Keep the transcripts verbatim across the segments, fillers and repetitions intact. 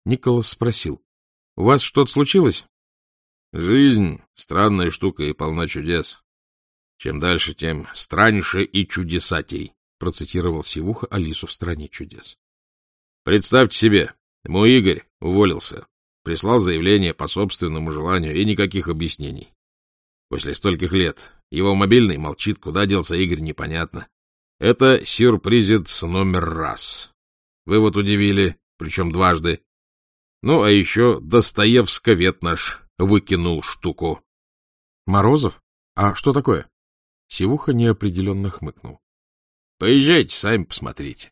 Николас спросил: — У вас что-то случилось? — Жизнь — странная штука и полна чудес. Чем дальше, тем страннейше и чудесатей, — процитировал Сивуха Алису в «Стране чудес». Представьте себе, мой Игорь уволился, прислал заявление по собственному желанию и никаких объяснений. После стольких лет его мобильный молчит, куда делся Игорь, непонятно. Это сюрпризец номер раз. Вы вот удивили, причем дважды. Ну, а еще Достоевсковед наш выкинул штуку. — Морозов? А что такое? Сивуха неопределенно хмыкнул. — Поезжайте, сами посмотрите.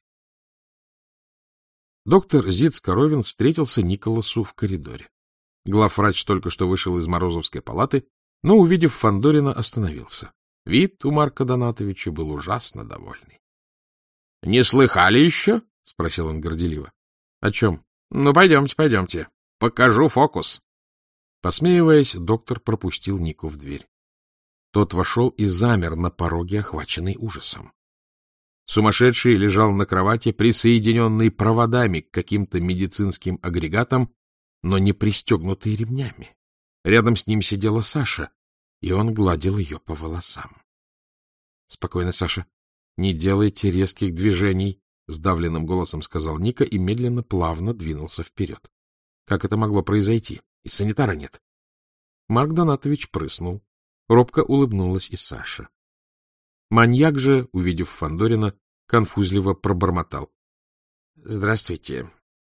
Доктор Зиц-Коровин встретился Николасу в коридоре. Главврач только что вышел из Морозовской палаты, но, увидев Фандорина, остановился. Вид у Марка Донатовича был ужасно довольный. — Не слыхали еще? — спросил он горделиво. — О чем? — Ну, пойдемте, пойдемте. Покажу фокус. Посмеиваясь, доктор пропустил Нику в дверь. Тот вошел и замер на пороге, охваченный ужасом. Сумасшедший лежал на кровати, присоединенный проводами к каким-то медицинским агрегатам, но не пристегнутый ремнями. Рядом с ним сидела Саша, и он гладил ее по волосам. — Спокойно, Саша, не делайте резких движений, — сдавленным голосом сказал Ника и медленно, плавно двинулся вперед. Как это могло произойти? И санитара нет. Марк Донатович прыснул. Робко улыбнулась и Саша. Маньяк же, увидев Фандорина, конфузливо пробормотал: — Здравствуйте.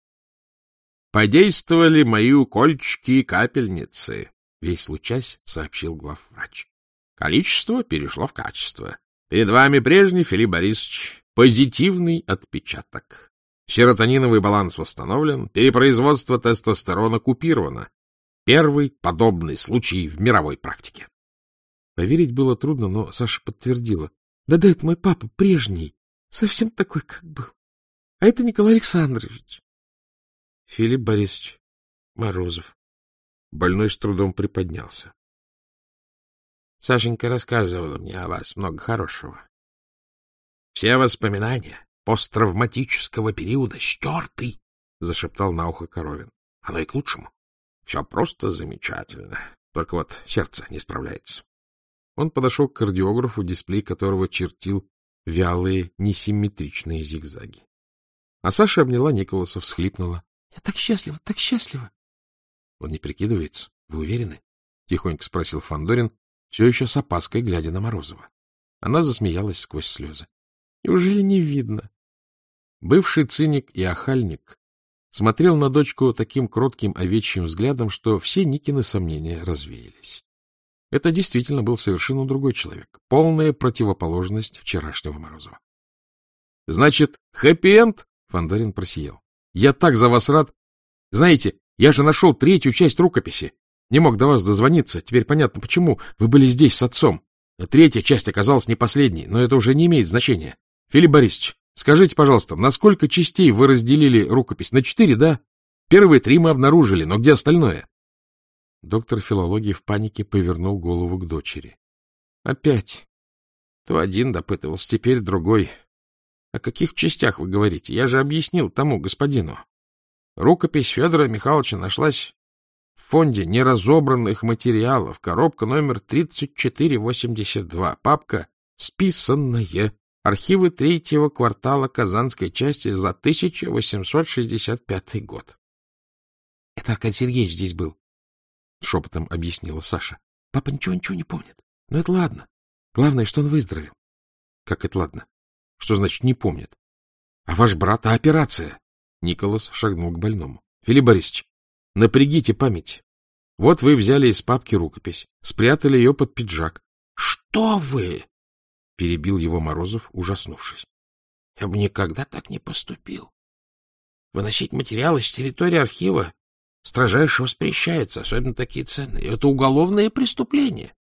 — Подействовали мои укольчики и капельницы, — весь лучась сообщил главврач. — Количество перешло в качество. Перед вами прежний, Филипп Борисович, позитивный отпечаток. Серотониновый баланс восстановлен, перепроизводство тестостерона купировано. Первый подобный случай в мировой практике. Поверить было трудно, но Саша подтвердила. Да — Да-да, это мой папа, прежний, совсем такой, как был. А это Николай Александрович. — Филипп Борисович Морозов. Больной с трудом приподнялся. — Сашенька рассказывала мне о вас много хорошего. Все воспоминания посттравматического периода стерты, — зашептал на ухо Коровин. — Оно и к лучшему. Все просто замечательно. Только вот сердце не справляется. Он подошел к кардиографу, дисплей которого чертил вялые, несимметричные зигзаги. А Саша обняла Николаса, всхлипнула. — Я так счастлива, так счастлива. — Он не прикидывается? Вы уверены? — тихонько спросил Фандорин, все еще с опаской глядя на Морозова. Она засмеялась сквозь слезы. — Неужели не видно? Бывший циник и охальник смотрел на дочку таким кротким овечьим взглядом, что все Никины сомнения развеялись. Это действительно был совершенно другой человек, полная противоположность вчерашнего Морозова. — Значит, хэппи-энд? — Фандорин просиял. — Я так за вас рад. Знаете, я же нашел третью часть рукописи. Не мог до вас дозвониться. Теперь понятно, почему вы были здесь с отцом. Третья часть оказалась не последней, но это уже не имеет значения. Филипп Борисович, скажите, пожалуйста, на сколько частей вы разделили рукопись? На четыре, да? Первые три мы обнаружили, но где остальное? Доктор филологии в панике повернул голову к дочери. — Опять. То один допытывался, теперь другой. О каких частях вы говорите? Я же объяснил тому господину. Рукопись Федора Михайловича нашлась в фонде неразобранных материалов, коробка номер тридцать четыре восемьдесят два, папка «Списанное», архивы третьего квартала Казанской части за тысяча восемьсот шестьдесят пятый год. — Это Аркадий Сергеевич здесь был, — шепотом объяснила Саша. — Папа ничего-ничего не помнит. Но это ладно. Главное, что он выздоровел. — Как это ладно? Что значит не помнит? — А ваш брат, а операция? Николас шагнул к больному. — Филипп Борисович, напрягите память. Вот вы взяли из папки рукопись, спрятали ее под пиджак. — Что вы? — перебил его Морозов, ужаснувшись. — Я бы никогда так не поступил. Выносить материалы с территории архива строжайше воспрещается, особенно такие ценные. Это уголовное преступление.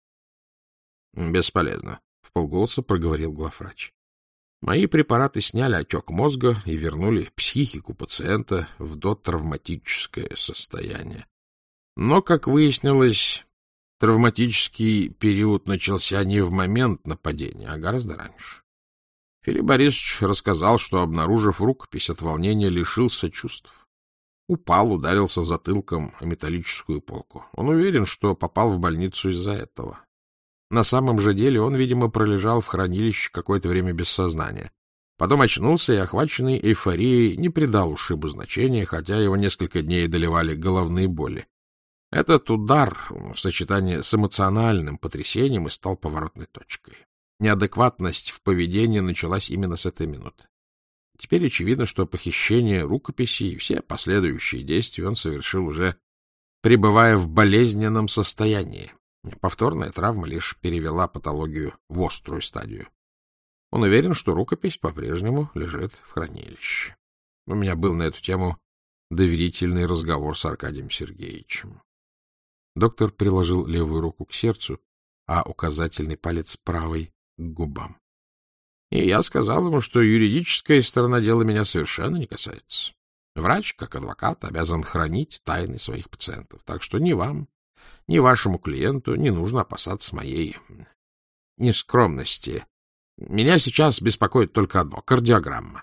— Бесполезно, — вполголоса проговорил главврач. Мои препараты сняли отек мозга и вернули психику пациента в дотравматическое состояние. Но, как выяснилось, травматический период начался не в момент нападения, а гораздо раньше. Филипп Борисович рассказал, что, обнаружив рукопись, от волнения лишился чувств. Упал, ударился затылком о металлическую полку. Он уверен, что попал в больницу из-за этого. На самом же деле он, видимо, пролежал в хранилище какое-то время без сознания. Потом очнулся и, охваченный эйфорией, не придал ушибу значения, хотя его несколько дней одолевали головные боли. Этот удар в сочетании с эмоциональным потрясением и стал поворотной точкой. Неадекватность в поведении началась именно с этой минуты. Теперь очевидно, что похищение рукописи и все последующие действия он совершил уже пребывая в болезненном состоянии. Повторная травма лишь перевела патологию в острую стадию. Он уверен, что рукопись по-прежнему лежит в хранилище. У меня был на эту тему доверительный разговор с Аркадием Сергеевичем. Доктор приложил левую руку к сердцу, а указательный палец правой к губам. И я сказал ему, что юридическая сторона дела меня совершенно не касается. Врач, как адвокат, обязан хранить тайны своих пациентов. Так что ни вам, ни вашему клиенту не нужно опасаться моей нескромности. Меня сейчас беспокоит только одно — кардиограмма.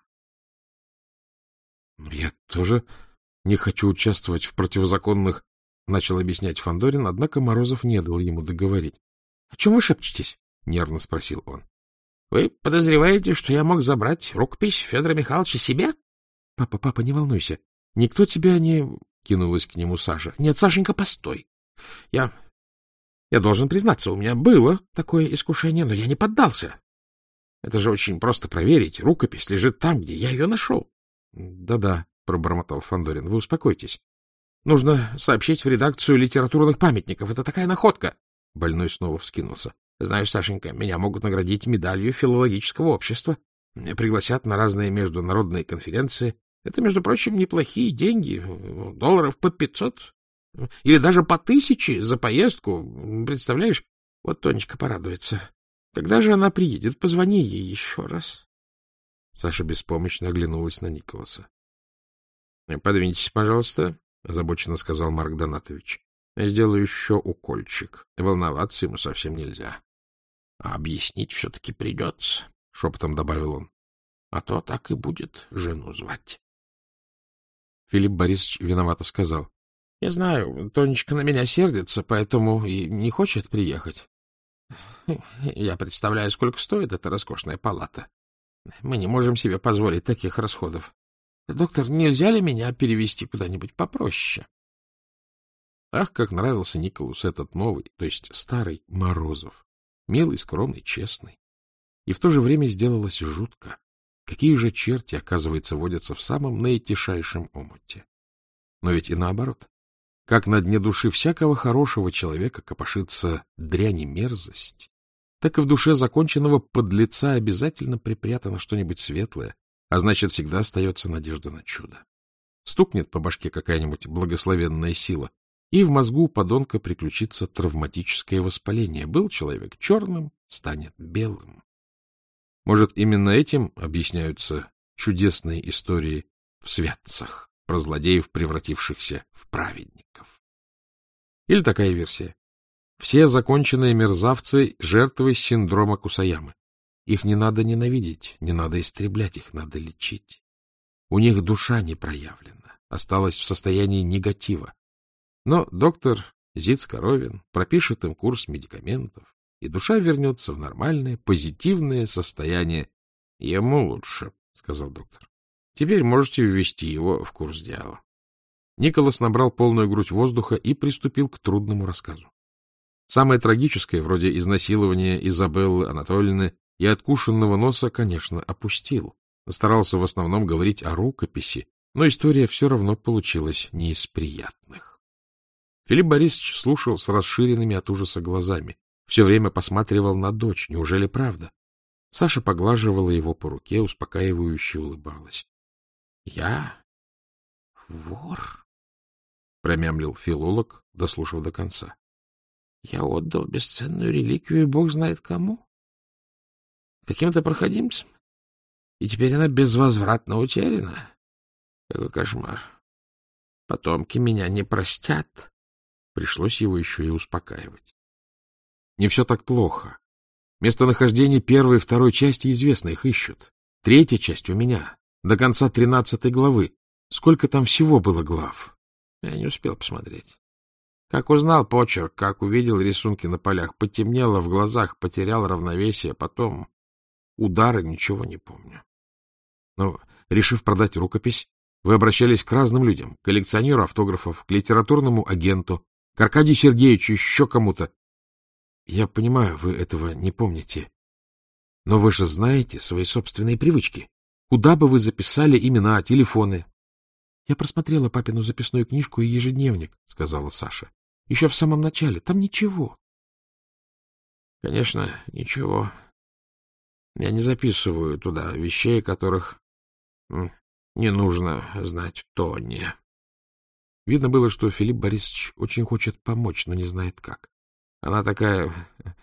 — Я тоже не хочу участвовать в противозаконных, — начал объяснять Фандорин, однако Морозов не дал ему договорить. — О чем вы шепчетесь? — нервно спросил он. — Вы подозреваете, что я мог забрать рукопись Федора Михайловича себе? — Папа, папа, не волнуйся. Никто тебя не... — кинулась к нему Саша. — Нет, Сашенька, постой. Я... Я должен признаться, у меня было такое искушение, но я не поддался. Это же очень просто проверить. Рукопись лежит там, где я ее нашел. Да — Да-да, — пробормотал Фандорин, — вы успокойтесь. Нужно сообщить в редакцию литературных памятников. Это такая находка. Больной снова вскинулся. Знаешь, Сашенька, меня могут наградить медалью филологического общества. Пригласят на разные международные конференции. Это, между прочим, неплохие деньги. Долларов по пятьсот. Или даже по тысяче за поездку. Представляешь? Вот Тонечка порадуется. Когда же она приедет? Позвони ей еще раз. Саша беспомощно оглянулась на Николаса. — Подвиньтесь, пожалуйста, — озабоченно сказал Марк Донатович. — Сделаю еще укольчик. Волноваться ему совсем нельзя. — А объяснить все-таки придется, — шепотом добавил он. — А то так и будет жену звать. Филипп Борисович виновато сказал. — Я знаю, Тонечка на меня сердится, поэтому и не хочет приехать. Я представляю, сколько стоит эта роскошная палата. Мы не можем себе позволить таких расходов. Доктор, нельзя ли меня перевести куда-нибудь попроще? Ах, как нравился Николасу этот новый, то есть старый Морозов. Милый, скромный, честный. И в то же время сделалось жутко. Какие же черти, оказывается, водятся в самом наитишайшем омуте. Но ведь и наоборот. Как на дне души всякого хорошего человека копошится дрянь и мерзость, так и в душе законченного подлеца обязательно припрятано что-нибудь светлое, а значит, всегда остается надежда на чудо. Стукнет по башке какая-нибудь благословенная сила, и в мозгу у подонка приключится травматическое воспаление. Был человек черным, станет белым. Может, именно этим объясняются чудесные истории в святцах про злодеев, превратившихся в праведников. Или такая версия. Все законченные мерзавцы — жертвы синдрома Кусаямы. Их не надо ненавидеть, не надо истреблять, их надо лечить. У них душа не проявлена, осталась в состоянии негатива. Но доктор Зиц-Коровин пропишет им курс медикаментов, и душа вернется в нормальное, позитивное состояние. — Ему лучше, — сказал доктор. — Теперь можете ввести его в курс дела. Николас набрал полную грудь воздуха и приступил к трудному рассказу. Самое трагическое, вроде изнасилования Изабеллы Анатольевны и откушенного носа, конечно, опустил. Старался в основном говорить о рукописи, но история все равно получилась не из приятных. Филипп Борисович слушал с расширенными от ужаса глазами, все время посматривал на дочь. Неужели правда? Саша поглаживала его по руке, успокаивающе улыбалась. — Я вор, — промямлил филолог, дослушав до конца. — Я отдал бесценную реликвию, бог знает кому. Каким-то проходимцам. И теперь она безвозвратно утеряна. Какой кошмар. Потомки меня не простят. Пришлось его еще и успокаивать. Не все так плохо. Местонахождение первой и второй части известно, их ищут. Третья часть у меня. До конца тринадцатой главы. Сколько там всего было глав? Я не успел посмотреть. Как узнал почерк, как увидел рисунки на полях, потемнело в глазах, потерял равновесие, потом удары, ничего не помню. Но, решив продать рукопись, вы обращались к разным людям, к коллекционеру автографов, к литературному агенту, к Аркадию Сергеевичу, еще кому-то. Я понимаю, вы этого не помните. Но вы же знаете свои собственные привычки. Куда бы вы записали имена, телефоны? — Я просмотрела папину записную книжку и ежедневник, — сказала Саша. — Еще в самом начале. Там ничего. — Конечно, ничего. Я не записываю туда вещей, которых не нужно знать в тоне. Видно было, что Филипп Борисович очень хочет помочь, но не знает как. Она такая